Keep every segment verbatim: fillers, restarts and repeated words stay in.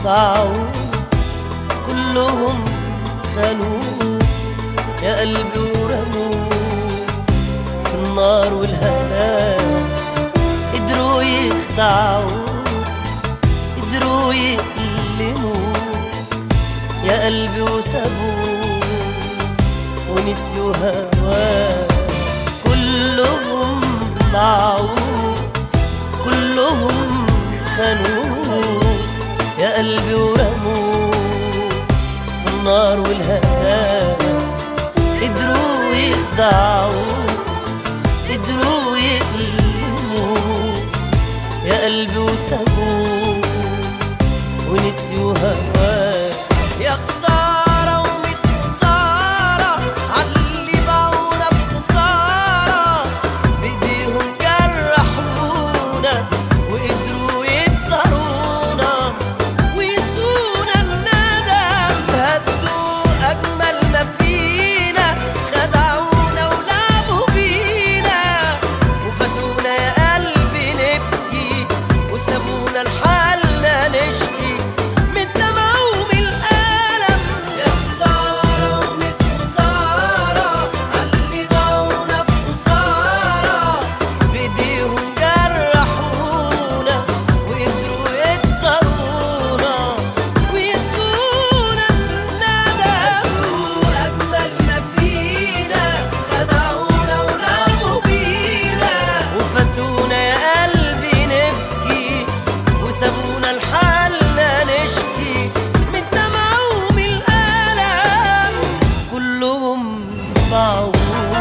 باعوا، كلهم خانوا يا قلبي ورموا في النار والهلاك. قدروا يخدعوا، قدروا يألموك يا قلبي وسابوك ونسيوا هواك. كلهم باعوا، كلهم خانوا يا قلبي ورموك في النار والهلاك. قدروا يخدعوا، قدروا يألموك يا قلبي وسابوك ونسيوا هواك. يا خسارة وميت خسارة عاللي باعونا بخسارة، بإيديهم جرحونا وقدروا يكسرونا ويسونا الندم. هدوا أجمل ما فينا، خدعونا ولعبوا بينا وفاتونا يا قلبي نبكي وسابونا لحالنا نشكي من الدمع ومن الألم. يا خسارة وميت خسارة عاللي باعونا بخسارة، بإيديهم جرحونا وقدروا يكسرونا ويسونا الندم. أجمل ما فينا، خدعونا ولعبوا بينا وفاتونا يا قلبي نبكي وسابونا لحالنا نشكي من الدمع ومن الألم. كلهم باعوا.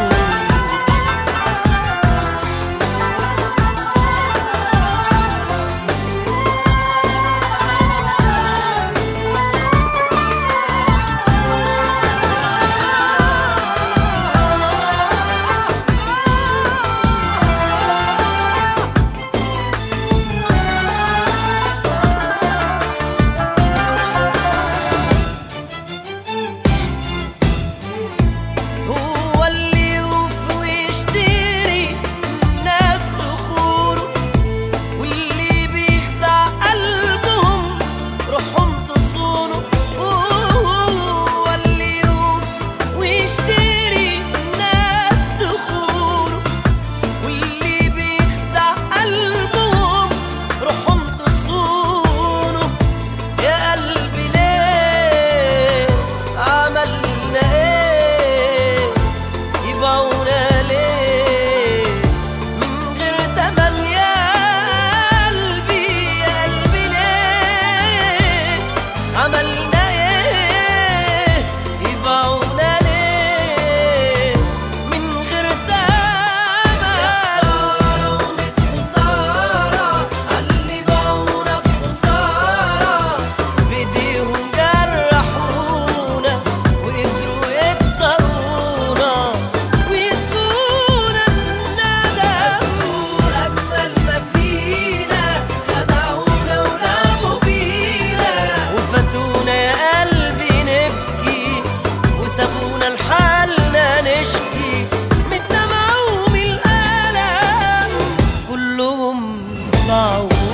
هو اللي يوفي ويشتري الناس تخوره، واللي بيخدع قلبهم روحهم تصونه. هو اللي يوفي ويشتري الناس تخوره، واللي بيخدع قلبهم روحهم تصونه. يا قلبي ليه عملنا ايه، يبيعونا ليه من غير تمن. يا قلبي يا قلبي ليه عملنا ايه، يبيعونا ليه من غير تمن. خسارة وميت خسارة عاللي باعونا بخسارة، بإيديهم جرحونا وقدروا يكسرونا ويسونا الندم. أجمل ما فينا، خدعونا ولعبوا بينا وفاتونا يا قلبي نبكي وسابونا لحالنا نشكي من الدمع ومن الألم. كلهم باعوا.